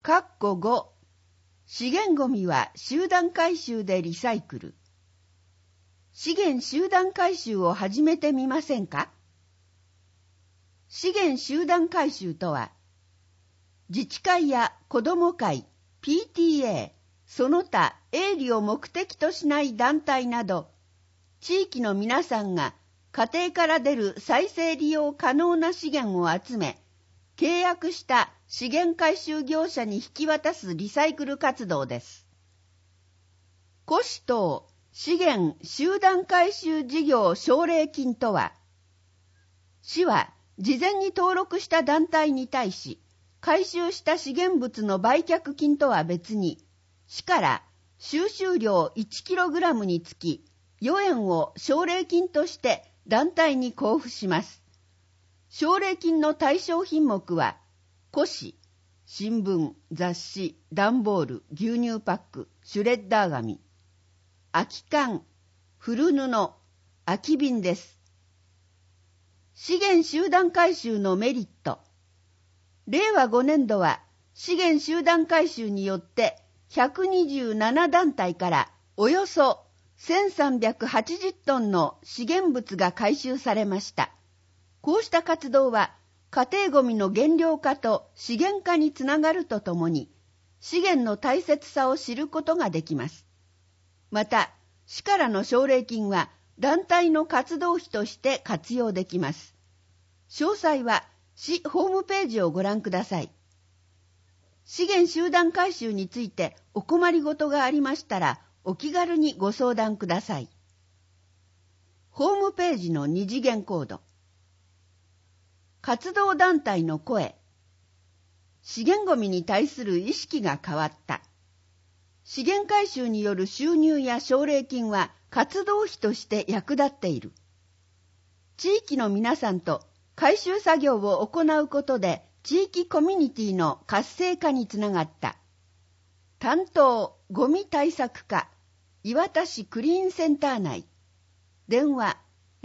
5資源ごみは集団回収でリサイクル。資源集団回収を始めてみませんか？資源集団回収とは、自治会や子ども会、PTA、その他営利を目的としない団体など、地域の皆さんが家庭から出る再生利用可能な資源を集め、契約した資源回収業者に引き渡すリサイクル活動です。古市等資源集団回収事業奨励金とは、市は事前に登録した団体に対し、回収した資源物の売却金とは別に、市から収集量 1kg につき4円を奨励金として団体に交付します。奨励金の対象品目は、古紙、新聞、雑誌、段ボール、牛乳パック、シュレッダー紙、空き缶、古布、空き瓶です。資源集団回収のメリット。令和5年度は資源集団回収によって127団体からおよそ1380トンの資源物が回収されました。こうした活動は家庭ごみの減量化と資源化につながるとともに、資源の大切さを知ることができます。また、市からの奨励金は団体の活動費として活用できます。詳細は市ホームページをご覧ください。資源集団回収についてお困りごとがありましたら、お気軽にご相談ください。ホームページの二次元コード。活動団体の声。資源ごみに対する意識が変わった。資源回収による収入や奨励金は活動費として役立っている。地域の皆さんと回収作業を行うことで地域コミュニティの活性化につながった。担当ゴミ対策課磐田市クリーンセンター内。電話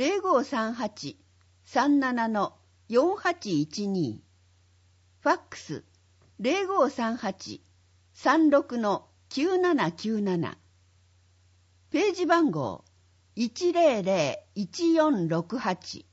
0538-37-4812。ファックス 0538-36-9797。ページ番号 100-1468。